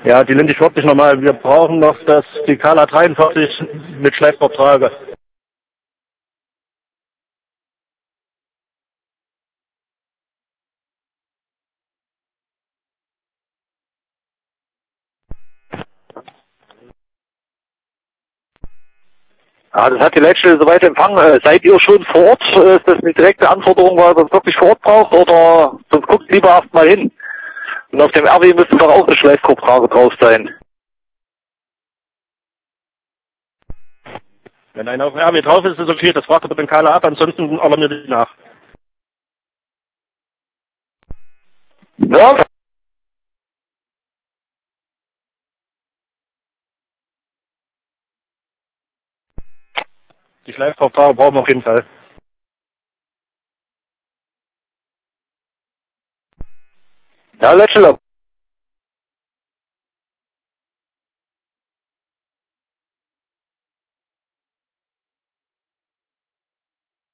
Ja, die nenne ich wirklich nochmal. Wir brauchen noch die Kala 43 mit Schleifvortrage. Ja, das hat die Leitstelle soweit empfangen. Seid ihr schon vor Ort? Ist das eine direkte Anforderung, weil ihr es wirklich vor Ort braucht? Oder sonst guckt lieber erstmal hin. Und auf dem RW müsste doch auch eine Schleifvortrage drauf sein. Wenn einer auf dem RW drauf ist, ist es okay. Das fragt aber den Kala ab, ansonsten alarmiert die nach. Ja, Die Schleifvortrage brauchen wir auf jeden Fall. ja, Leitstelle.